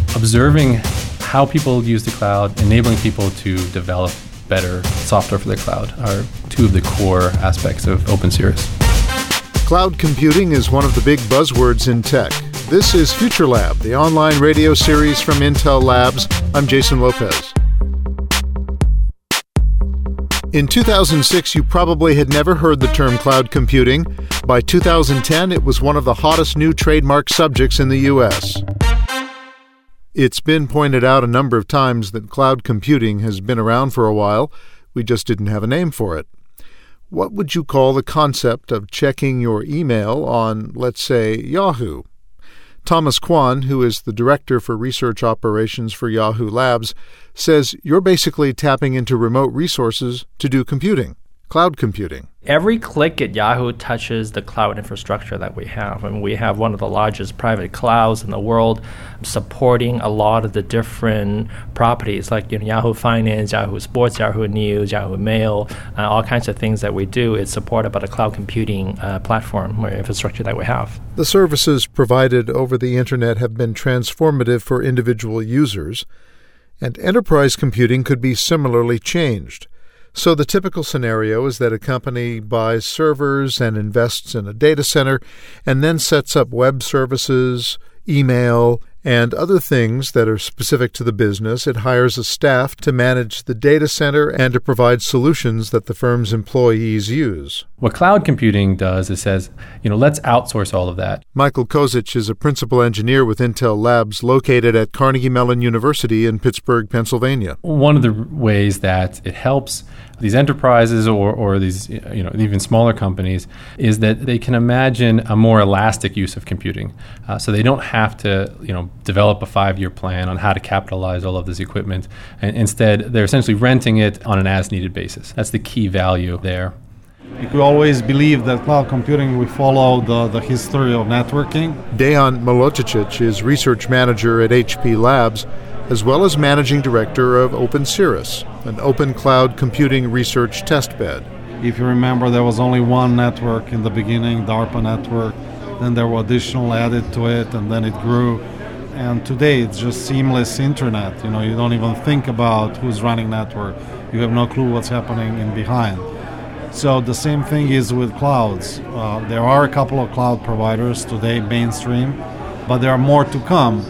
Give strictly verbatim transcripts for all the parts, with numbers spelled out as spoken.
observing how people use the cloud, enabling people to develop better software for the cloud are two of the core aspects of OpenCirrus. Cloud computing is one of the big buzzwords in tech. This is Future Lab, the online radio series from Intel Labs. I'm Jason Lopez. In two thousand six, you probably had never heard the term cloud computing. By two thousand ten, it was one of the hottest new trademark subjects in the U S. It's been pointed out a number of times that cloud computing has been around for a while. We just didn't have a name for it. What would you call the concept of checking your email on, let's say, Yahoo? Thomas Kwan, who is the Director for Research Operations for Yahoo Labs, says you're basically tapping into remote resources to do computing, cloud computing. Every click at Yahoo touches the cloud infrastructure that we have. I mean, we have one of the largest private clouds in the world supporting a lot of the different properties like you know, Yahoo Finance, Yahoo Sports, Yahoo News, Yahoo Mail, uh, all kinds of things that we do. It's supported by the cloud computing uh, platform or infrastructure that we have. The services provided over the internet have been transformative for individual users, and enterprise computing could be similarly changed. So the typical scenario is that a company buys servers and invests in a data center and then sets up web services, email, and other things that are specific to the business. It hires a staff to manage the data center and to provide solutions that the firm's employees use. What cloud computing does is says, you know, let's outsource all of that. Michael Kozic is a principal engineer with Intel Labs located at Carnegie Mellon University in Pittsburgh, Pennsylvania. One of the ways that it helps these enterprises or, or these, you know, even smaller companies is that they can imagine a more elastic use of computing. Uh, so they don't have to, you know, develop a five-year plan on how to capitalize all of this equipment. And instead, they're essentially renting it on an as-needed basis. That's the key value there. You could always believe that cloud computing will follow the, the history of networking. Dejan Milocic is research manager at H P Labs, as well as managing director of OpenCirrus, an open cloud computing research testbed. If you remember, there was only one network in the beginning, DARPA network. Then there were additional added to it, and then it grew. And today it's just seamless internet. You know, you don't even think about who's running network. You have no clue what's happening in behind. So the same thing is with clouds. Uh, there are a couple of cloud providers today, mainstream, but there are more to come.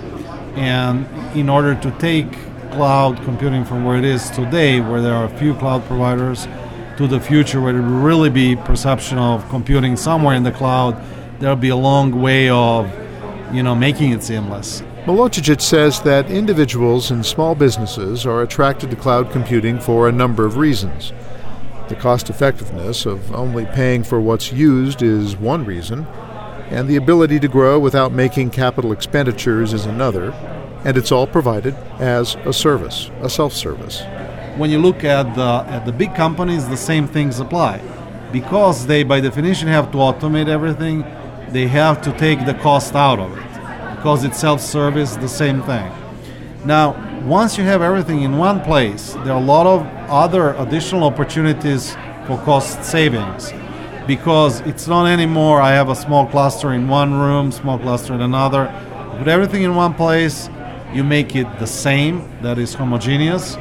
And in order to take cloud computing from where it is today, where there are a few cloud providers, to the future where there will really be perception of computing somewhere in the cloud, there'll be a long way of, you know, making it seamless. Milocic says that individuals and small businesses are attracted to cloud computing for a number of reasons. The cost-effectiveness of only paying for what's used is one reason, and the ability to grow without making capital expenditures is another, and it's all provided as a service, a self-service. When you look at the at the big companies, the same things apply. Because they, by definition, have to automate everything, they have to take the cost out of it. Because it's self-service, the same thing. Now, once you have everything in one place, there are a lot of other additional opportunities for cost savings. Because it's not anymore, I have a small cluster in one room, small cluster in another. Put everything in one place, you make it the same, that is homogeneous,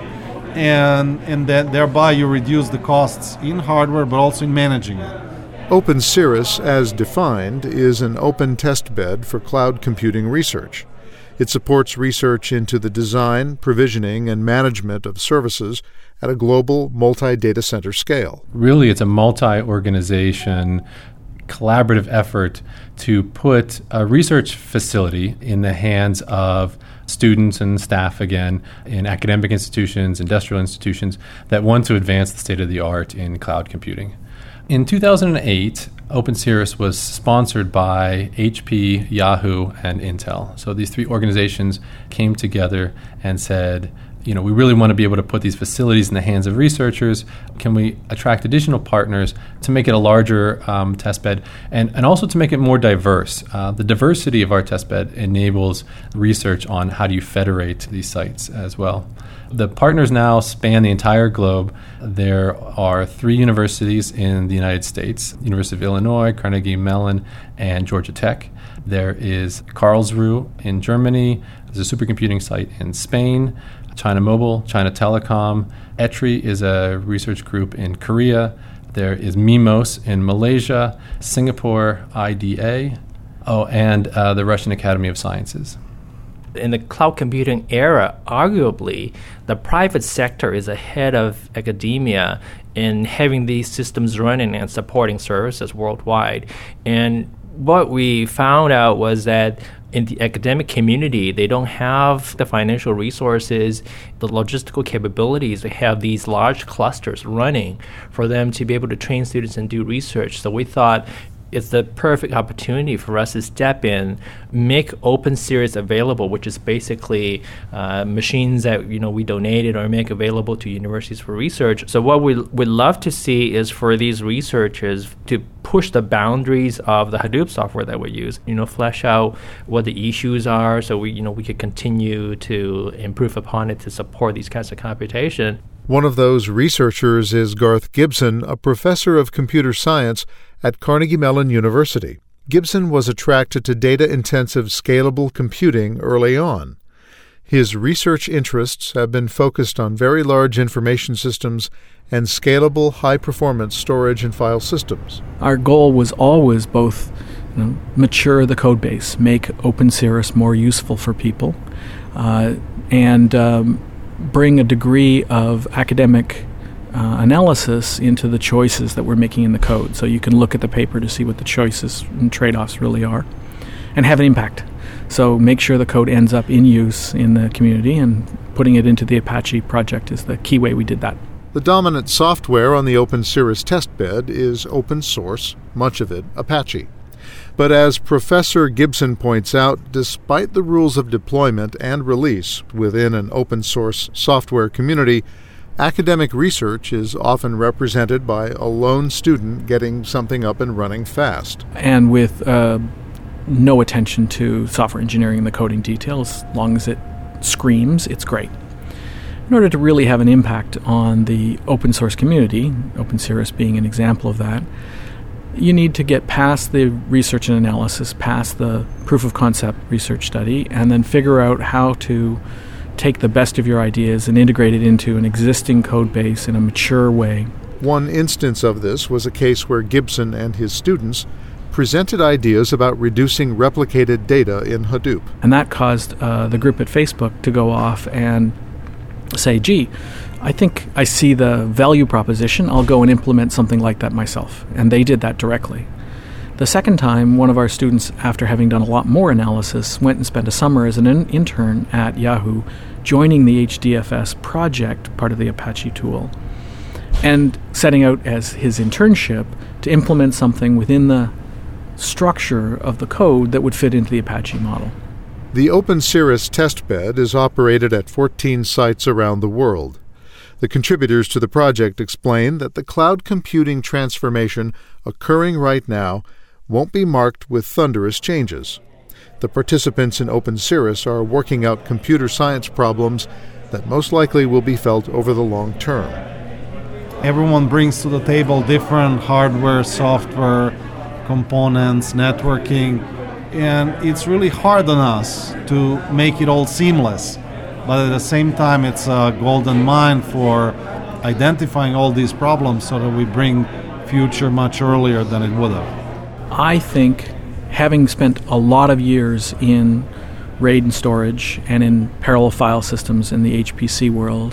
and, and then thereby you reduce the costs in hardware, but also in managing it. OpenCirrus, as defined, is an open testbed for cloud computing research. It supports research into the design, provisioning, and management of services at a global multi-data center scale. Really, it's a multi-organization collaborative effort to put a research facility in the hands of students and staff, again, in academic institutions, industrial institutions, that want to advance the state of the art in cloud computing. In two thousand eight, OpenCirrus was sponsored by H P, Yahoo, and Intel. So these three organizations came together and said, you know, we really want to be able to put these facilities in the hands of researchers. Can we attract additional partners to make it a larger um, test bed and, and also to make it more diverse? Uh, the diversity of our test bed enables research on how do you federate these sites as well. The partners now span the entire globe. There are three universities in the United States, University of Illinois, Carnegie Mellon, and Georgia Tech. There is Karlsruhe in Germany. There's a supercomputing site in Spain, China Mobile, China Telecom. E T R I is a research group in Korea. There is MIMOS in Malaysia, Singapore I D A, oh, and uh, the Russian Academy of Sciences. In the cloud computing era, arguably, the private sector is ahead of academia in having these systems running and supporting services worldwide. And what we found out was that in the academic community, they don't have the financial resources, the logistical capabilities to have these large clusters running for them to be able to train students and do research. So we thought it's the perfect opportunity for us to step in, make OpenSeries available, which is basically uh, machines that you know we donated or make available to universities for research. So what we would love to see is for these researchers to push the boundaries of the Hadoop software that we use, you know, flesh out what the issues are, so we you know we could continue to improve upon it to support these kinds of computation. One of those researchers is Garth Gibson, a professor of computer science at Carnegie Mellon University. Gibson was attracted to data-intensive scalable computing early on. His research interests have been focused on very large information systems and scalable high-performance storage and file systems. Our goal was always both you know, mature the code base, make OpenSeries more useful for people, uh, and um, bring a degree of academic uh, analysis into the choices that we're making in the code. So you can look at the paper to see what the choices and trade-offs really are and have an impact. So make sure the code ends up in use in the community, and putting it into the Apache project is the key way we did that. The dominant software on the OpenSeries testbed is open source, much of it Apache. But as Professor Gibson points out, despite the rules of deployment and release within an open source software community, academic research is often represented by a lone student getting something up and running fast. And with uh, no attention to software engineering and the coding details, as long as it screams, it's great. In order to really have an impact on the open source community, OpenSeries being an example of that, you need to get past the research and analysis, past the proof of concept research study, and then figure out how to take the best of your ideas and integrate it into an existing code base in a mature way. One instance of this was a case where Gibson and his students presented ideas about reducing replicated data in Hadoop. And that caused uh, the group at Facebook to go off and say, gee, I think I see the value proposition. I'll go and implement something like that myself. And they did that directly. The second time, one of our students, after having done a lot more analysis, went and spent a summer as an in- intern at Yahoo, joining the H D F S project, part of the Apache tool, and setting out as his internship to implement something within the structure of the code that would fit into the Apache model. The OpenSeries testbed is operated at fourteen sites around the world. The contributors to the project explain that the cloud computing transformation occurring right now won't be marked with thunderous changes. The participants in OpenSeries are working out computer science problems that most likely will be felt over the long term. Everyone brings to the table different hardware, software, components, networking, and it's really hard on us to make it all seamless. But at the same time, it's a golden mine for identifying all these problems so that we bring future much earlier than it would have. I think, having spent a lot of years in RAID and storage and in parallel file systems in the H P C world,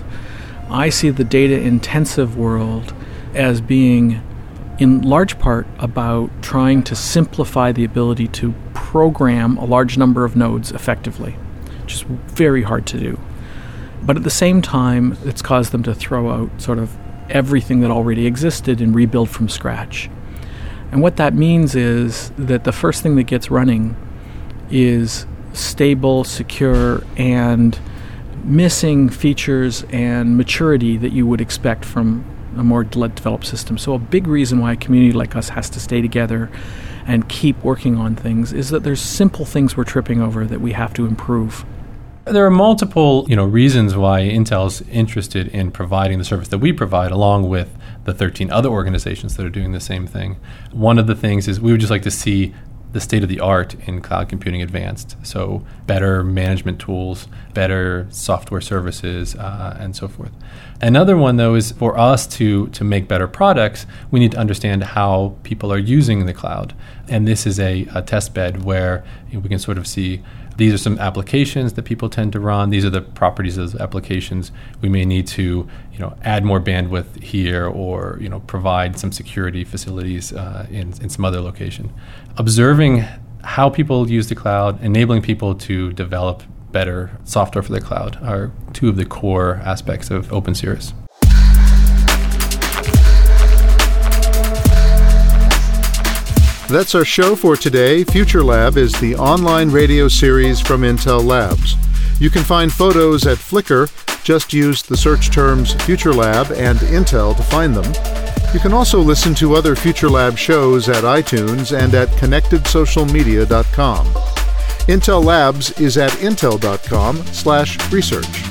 I see the data-intensive world as being, in large part, about trying to simplify the ability to program a large number of nodes effectively, which is very hard to do. But at the same time, it's caused them to throw out sort of everything that already existed and rebuild from scratch. And what that means is that the first thing that gets running is stable, secure, and missing features and maturity that you would expect from a more developed system. So a big reason why a community like us has to stay together and keep working on things is that there's simple things we're tripping over that we have to improve. There are multiple, you know, reasons why Intel's interested in providing the service that we provide, along with the thirteen other organizations that are doing the same thing. One of the things is we would just like to see the state of the art in cloud computing advanced. So better management tools, better software services, uh, and so forth. Another one, though, is for us to, to make better products, we need to understand how people are using the cloud. And this is a, a test bed where we can sort of see these are some applications that people tend to run. These are the properties of those applications. We may need to, you know, add more bandwidth here, or, you know, provide some security facilities uh, in, in some other location. Observing how people use the cloud, enabling people to develop better software for the cloud are two of the core aspects of OpenCirrus. That's our show for today. Future Lab is the online radio series from Intel Labs. You can find photos at Flickr. Just use the search terms Future Lab and Intel to find them. You can also listen to other Future Lab shows at iTunes and at connected social media dot com. Intel Labs is at intel dot com slash research.